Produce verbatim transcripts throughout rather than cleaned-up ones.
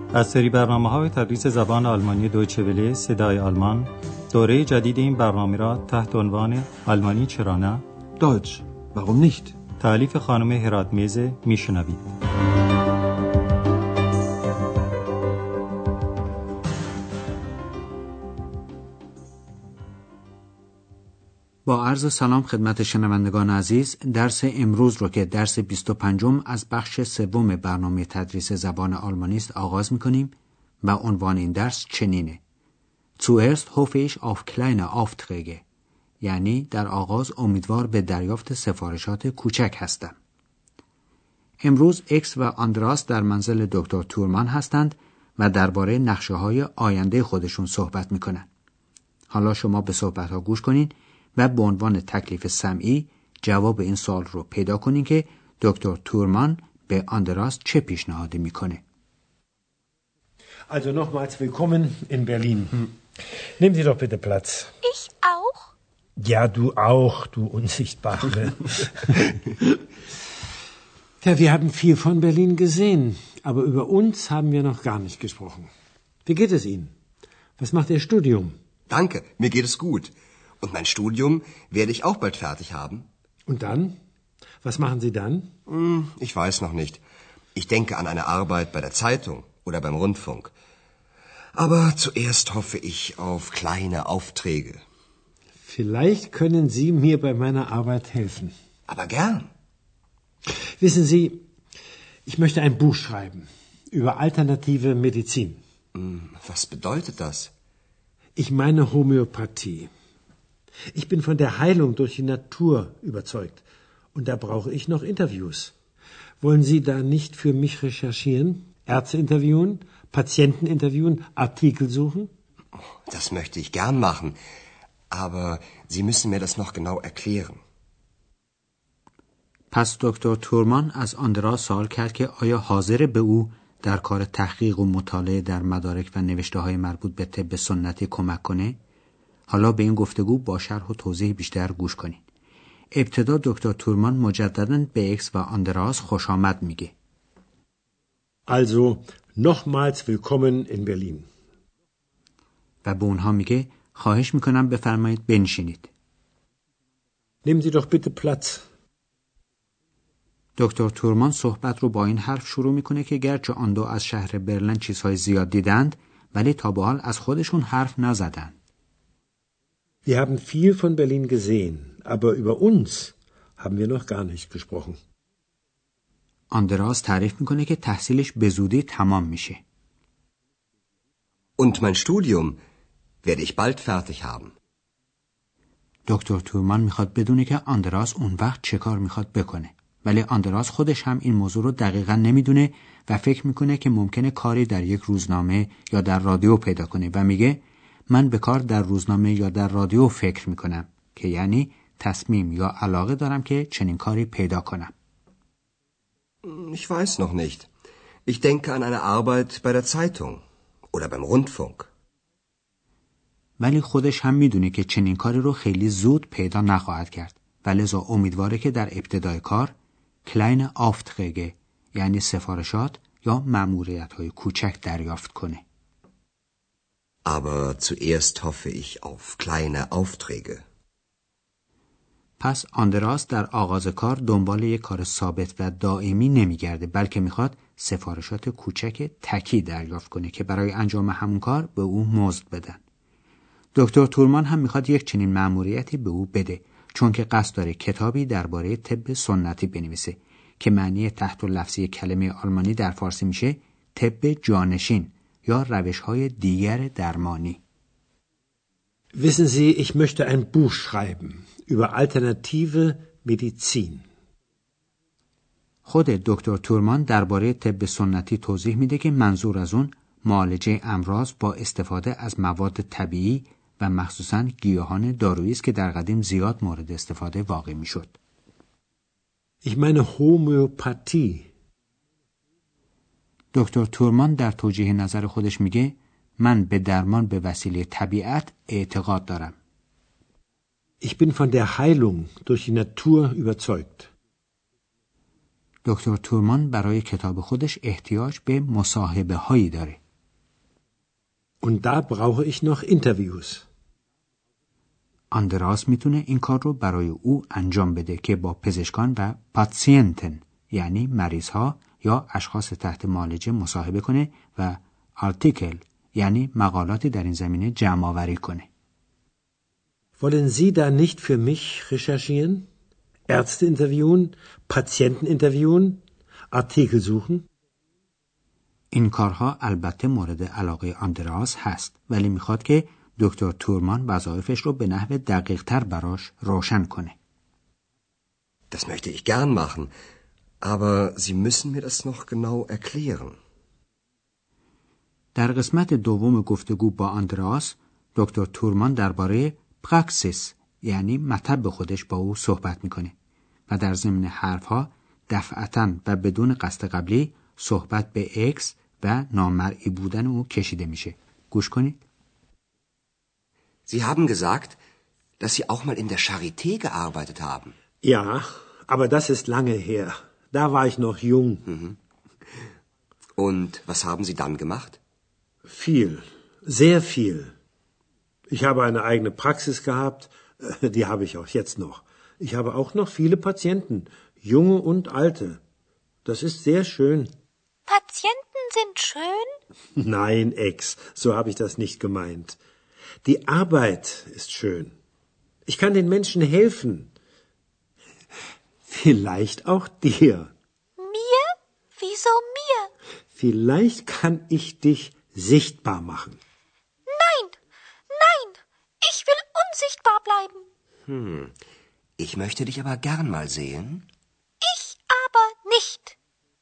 از سری برنامه‌های تدریس زبان آلمانی دویچه وله صدای آلمان، دوره جدید این برنامه را تحت عنوان آلمانی چرا نه؟ Deutsch, warum nicht؟ تألیف خانم هراتمیزه میشنوید. با عرض سلام خدمت شنوندگان عزیز، درس امروز رو که درس بیست و پنجم از بخش سوم برنامه تدریس زبان آلمانی است آغاز می‌کنیم و عنوان این درس چنینه: Zuerst hoffe ich auf kleine Aufträge، یعنی در آغاز امیدوار به دریافت سفارشات کوچک هستم. امروز اکس و آندراس در منزل دکتر تورمان هستند و درباره نقشه‌های آینده خودشون صحبت می‌کنند. حالا شما به صحبت‌ها گوش کنین و به عنوان تکلیف سمعی جواب این سوال رو پیدا کنین که دکتر تورمان به آندراس چه پیشنهادی میکنه. Also nochmals willkommen in Berlin. Nehmen Sie doch bitte Platz. Ich auch? Ja, du auch, du Unsichtbare. Ja, wir haben viel von Berlin gesehen, aber über uns haben wir noch gar nicht gesprochen. Wie geht es Ihnen? Was macht Ihr Studium? Danke, mir geht es gut. Und mein Studium werde ich auch bald fertig haben. Und dann? Was machen Sie dann? Hm, ich weiß noch nicht. Ich denke an eine Arbeit bei der Zeitung oder beim Rundfunk. Aber zuerst hoffe ich auf kleine Aufträge. Vielleicht können Sie mir bei meiner Arbeit helfen. Aber gern. Wissen Sie, ich möchte ein Buch schreiben über alternative Medizin. Hm, was bedeutet das? Ich meine Homöopathie. Ich bin von der Heilung durch die Natur überzeugt. Und da brauche ich noch Interviews. Wollen Sie da nicht für mich recherchieren? Ärzte interviewen? Patienten interviewen? Artikel suchen? Das möchte ich gern machen. Aber Sie müssen mir das noch genau erklären. پس دکتر تورمان از آندراس سوال کرد که آیا حاضر به او در کار تحقیق و مطالعه در مدارک و نوشته‌های مربوط به طب سنتی کمک کنه؟ حالا به این گفتگو با شرح و توضیح بیشتر گوش کنید. ابتدا دکتر تورمان مجدداً به اکس و آندراس خوش آمد میگه. Also, nochmals willkommen in Berlin. و به اونها میگه خواهش میکنم بفرمایید بنشینید. Nehmen Sie doch bitte Platz. دکتر تورمان صحبت رو با این حرف شروع میکنه که گرچه آن دو از شهر برلین چیزهای زیاد دیدند ولی تا به حال از خودشون حرف نزدند. Wir haben viel von Berlin gesehen, aber über uns haben wir noch gar nicht gesprochen. آندراس تعریف میکنه که تحصیلش به زودی تمام میشه. Und mein Studium werde ich bald fertig haben. دکتر تورمان میخواد بدونه که آندراس اون وقت چه کار میخواد بکنه. ولی آندراس خودش هم این موضوع رو دقیقاً نمیدونه و فکر میکنه که ممکنه کاری در یک روزنامه یا در رادیو پیدا کنه و میگه من به کار در روزنامه یا در رادیو فکر میکنم که یعنی تصمیم یا علاقه دارم که چنین کاری پیدا کنم. Ich weiß noch nicht. Ich denke an eine Arbeit bei der Zeitung oder beim Rundfunk. ولی خودش هم میدونه که چنین کاری رو خیلی زود پیدا نخواهد کرد و لذا امیدواره که در ابتدای کار kleine Aufträge یعنی سفارشات یا مأموریت‌های کوچک دریافت کنه. Aber zuerst hoffe ich auf kleine Aufträge. پس آندراس در آغاز کار دنبال یک کار ثابت و دائمی نمیگرده بلکه میخواد سفارشات کوچک تکی دریافت کنه که برای انجام همون کار به او مزد بدن. دکتر تورمان هم میخواد یک چنین مأموریتی به او بده چون که قصد داره کتابی درباره طب سنتی بنویسه که معنی تحت لفظی کلمه آلمانی در فارسی میشه طب جانشین یا روش‌های دیگر درمانی. Wissen Sie, ich möchte ein Buch schreiben über alternative Medizin. خود دکتر تورمان درباره طب سنتی توضیح میده که منظور از اون معالجه امراض با استفاده از مواد طبیعی و مخصوصاً گیاهان دارویی است که در قدیم زیاد مورد استفاده واقع میشد. Ich meine Homöopathie. دکتر تورمان در توجیه نظر خودش میگه من به درمان به وسیله طبیعت اعتقاد دارم. Ich bin von der Heilung durch die Natur überzeugt. دکتر تورمان برای کتاب خودش احتیاج به مصاحبه هایی داره. Und da brauche ich noch Interviews. آندراس میتونه این کار رو برای او انجام بده که با پزشکان و پاتسینتن یعنی مریض ها یا اشخاص تحت معالجه مصاحبه کنه و آرتیکل یعنی مقالاتی در این زمینه جمع آوری کنه. Wollen Sie da nicht für mich recherchieren? Ärzte interviewen, Patienten interviewen, Artikel suchen? این کارها البته مورد علاقه آندراس هست ولی میخواد که دکتر تورمان وظایفش رو به نحو دقیق تر براش روشن کنه. Das möchte ich gern machen, aber Sie müssen mir das noch genau erklären. در قسمت دوم گفتگو با آندراس دکتر تورمان درباره پراکسیس یعنی مطب خودش با او صحبت میکنه و در ضمن حرفها دفعتاً و بدون قصد قبلی صحبت به اکس و نامرئی بودن او کشیده میشه. گوش کنید. Sie haben gesagt, dass Sie auch mal in der Charité gearbeitet haben. Ja, aber das ist lange her. Da war ich noch jung. Mhm. Und was haben Sie dann gemacht? Viel, sehr viel. Ich habe eine eigene Praxis gehabt, die habe ich auch jetzt noch. Ich habe auch noch viele Patienten, junge und alte. Das ist sehr schön. Patienten sind schön? Nein, Ex, so habe ich das nicht gemeint. Die Arbeit ist schön. Ich kann den Menschen helfen. Vielleicht auch dir. Mir? Wieso mir? Vielleicht kann ich dich sichtbar machen. Nein, nein, ich will unsichtbar bleiben. Hm, ich möchte dich aber gern mal sehen. Ich aber nicht.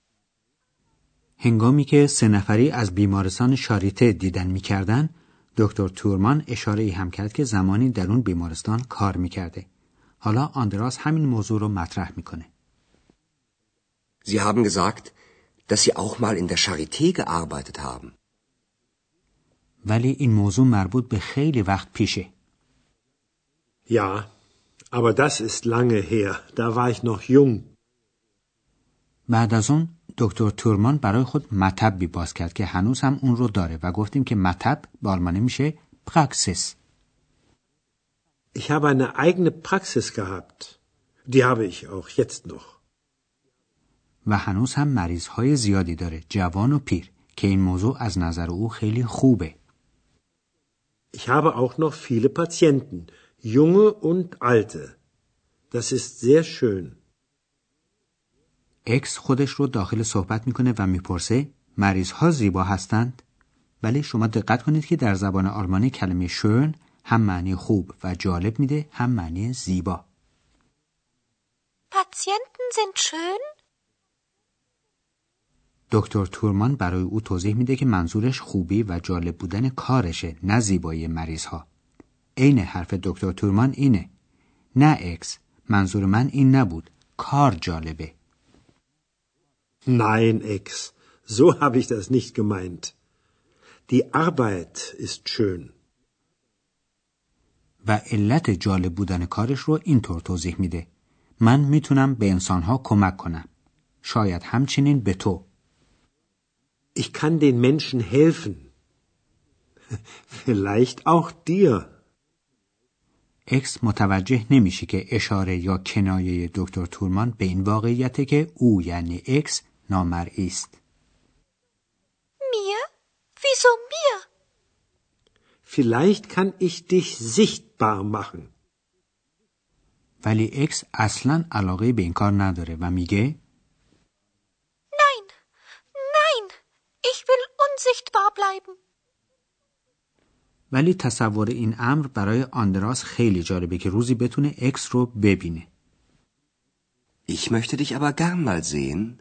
هنگامی که سه نفری از بیمارستان شاریته دیدن می‌کردن، دکتر تورمان اشاره ای هم کرد که زمانی در اون بیمارستان کار می‌کرده. حالا آندراس همین موضوع رو مطرح می‌کنه. Sie haben gesagt, dass Sie auch mal in der Charité gearbeitet haben. ولی این موضوع مربوط به خیلی وقت پیشه. Ja, aber das ist lange her. Da war ich noch jung. بعد از اون دکتر تورمان برای خود مطبی باز کرد که هنوز هم اون رو داره و گفتیم که مطب به آلمانی میشه پراکسیس. Ich habe eine eigene Praxis gehabt. Die habe ich auch jetzt noch. و هنوز هم مریضهای زیادی داره، جوان و پیر، که این موضوع از نظر او خیلی خوبه. Ich habe auch noch viele Patienten, junge und alte. Das ist sehr schön. اکس خودش رو داخل صحبت میکنه و میپرسه مریضها زیبا هستند؟ ولی شما دقت کنید که در زبان آلمانی کلمه schön هم معنی خوب و جالب میده هم معنی زیبا. Patienten sind schön? دکتر تورمان برای او توضیح میده که منظورش خوبی و جالب بودن کارشه، نه زیبایی مریضها. عین حرف دکتر تورمان اینه. نه اکس، منظور من این نبود. کار جالبه. Nein, Ex, so habe ich das nicht gemeint. Die Arbeit ist schön. و علت جالب بودن کارش رو اینطور توضیح میده. من میتونم به انسانها کمک کنم. شاید همچنین به تو. Ich kann den Menschen helfen. Vielleicht auch dir. اکس متوجه نمیشه که اشاره یا کنایه دکتر تورمان به این واقعیته که او یعنی اکس نامرئی است. Mir? Wieso mir? Vielleicht kann ich dich sichtbar machen. ولی اکس اصلاً علاقه به این کار نداره و میگه Nein, nein, ich will unsichtbar bleiben. ولی تصور این امر برای آندراس خیلی جالبه که روزی بتونه اکس رو ببینه. Ich möchte dich aber gern mal sehen.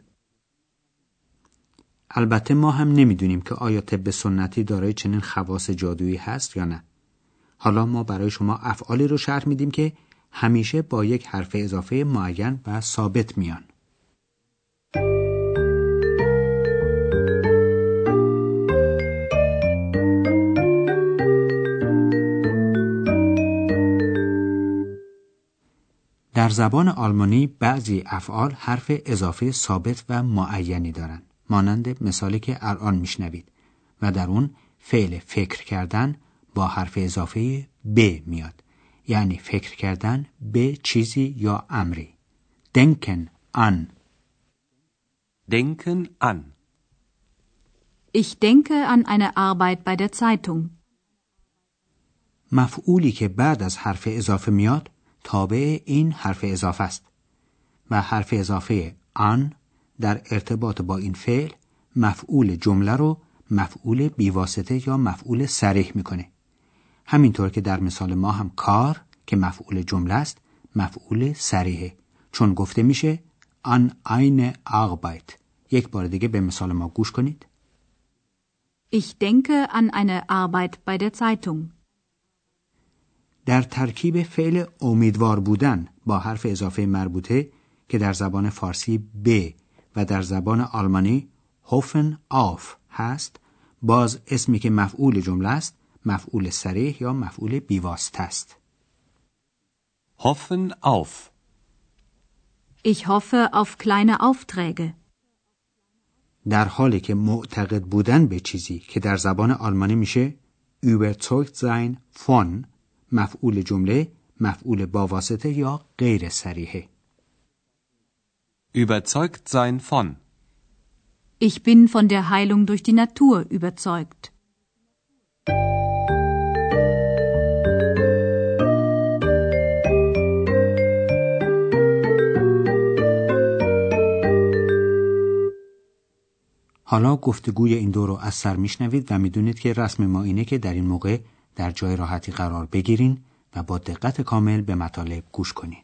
البته ما هم نمیدونیم که آیا طب سنتی دارای چنین خواص جادویی هست یا نه. حالا ما برای شما افعالی رو شرح میدیم که همیشه با یک حرف اضافه معین و ثابت میان. در زبان آلمانی بعضی افعال حرف اضافه ثابت و معینی دارن، مانند مثالی که الان میشنوید و در اون فعل فکر کردن با حرف اضافه به میاد، یعنی فکر کردن به چیزی یا امری. denken an. Denken an. Ich denke an eine Arbeit bei der Zeitung. مفعولی که بعد از حرف اضافه میاد تابع این حرف اضافه است و حرف اضافه an در ارتباط با این فعل مفعول جمله رو مفعول بیواسطه یا مفعول صریح میکنه. همینطور که در مثال ما هم کار که مفعول جمله است مفعول صریحه، چون گفته میشه an eine Arbeit. یک بار دیگه به مثال ما گوش کنید. Ich denke an eine Arbeit bei der Zeitung. در ترکیب فعل امیدوار بودن با حرف اضافه مربوطه که در زبان فارسی به و در زبان آلمانی hoffen auf هست، باز اسمی که مفعول جمله است مفعول صریح یا مفعول بیواسطه است. Hoffen auf. Ich hoffe auf kleine Aufträge. در حالی که معتقد بودن به چیزی که در زبان آلمانی میشه überzeugt sein von، مفعول جمله مفعول با واسطه یا غیر صریحه. Überzeugt sein von. Ich bin von der Heilung durch die Natur überzeugt. حالا گفتگوی این دو رو از سر میشنوید و میدونید که رسم ما اینه که در این موقع در جای راحتی قرار بگیرین و با دقت کامل به مطالب گوش کنید.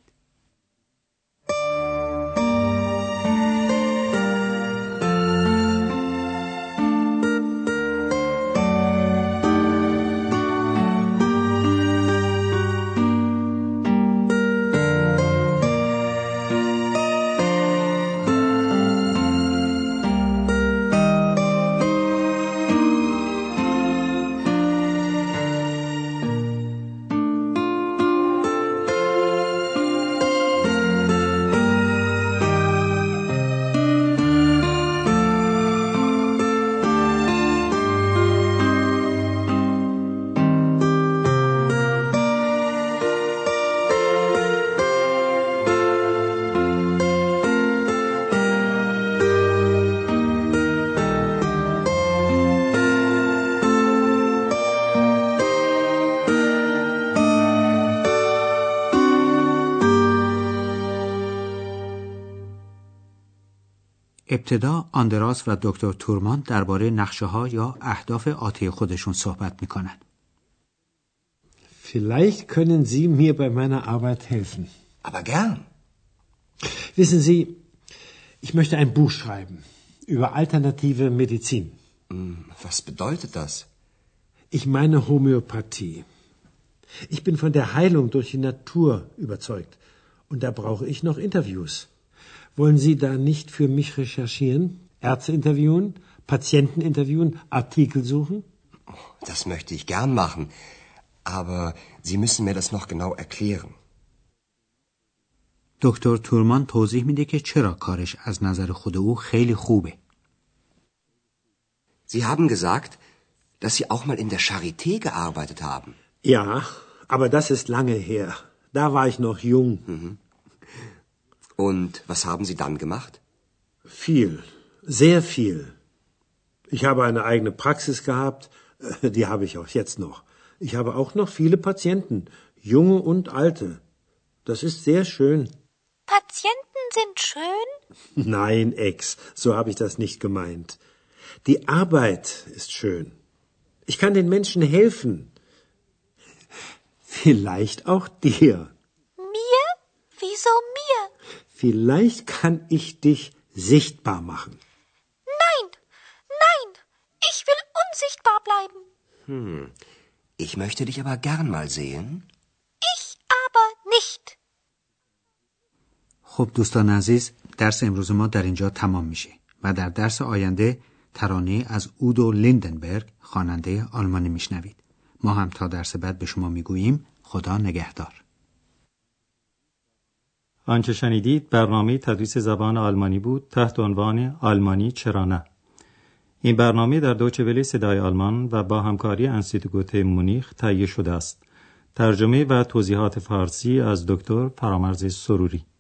ابتدا آندراس و دکتر تورمان درباره نقشه‌ها یا اهداف آتی خودشون صحبت می‌کنن. Vielleicht können Sie mir bei meiner Arbeit helfen. Aber gern. Wissen Sie, ich möchte ein Buch schreiben über alternative Medizin. Was bedeutet das? Ich meine Homöopathie. Ich bin von der Heilung durch die Natur überzeugt und da brauche ich noch Interviews. Wollen Sie da nicht für mich recherchieren, Ärzte interviewen, Patienten interviewen, Artikel suchen? Das möchte ich gern machen, aber Sie müssen mir das noch genau erklären. دکتر تورمان توضیح میده که چرا کارش از نظر خود او خیلی خوبه. Sie haben gesagt, dass Sie auch mal in der Charité gearbeitet haben. Ja, aber das ist lange her. Da war ich noch jung. Mhm. Und was haben Sie dann gemacht? Viel, sehr viel. Ich habe eine eigene Praxis gehabt, die habe ich auch jetzt noch. Ich habe auch noch viele Patienten, junge und alte. Das ist sehr schön. Patienten sind schön? Nein, Ex, so habe ich das nicht gemeint. Die Arbeit ist schön. Ich kann den Menschen helfen. Vielleicht auch dir. Mir? Wieso mir? Vielleicht kann ich dich sichtbar machen. Nein, nein, ich will unsichtbar bleiben. Hm, ich möchte dich aber gern mal sehen. Ich aber nicht. خب دوستان عزیز، درس امروز ما در اینجا تمام میشه و در درس آینده ترانه از اودو لیندنبرگ خواننده آلمانی میشنوید. ما هم تا درس بعد به شما میگوییم خدا نگهدار. آنچه شنیدید برنامه تدریس زبان آلمانی بود تحت عنوان آلمانی چرا نه. این برنامه در دویچه وله صدای آلمان و با همکاری انستیتوت مونیخ تهیه شده است. ترجمه و توضیحات فارسی از دکتر فرامرز سروری.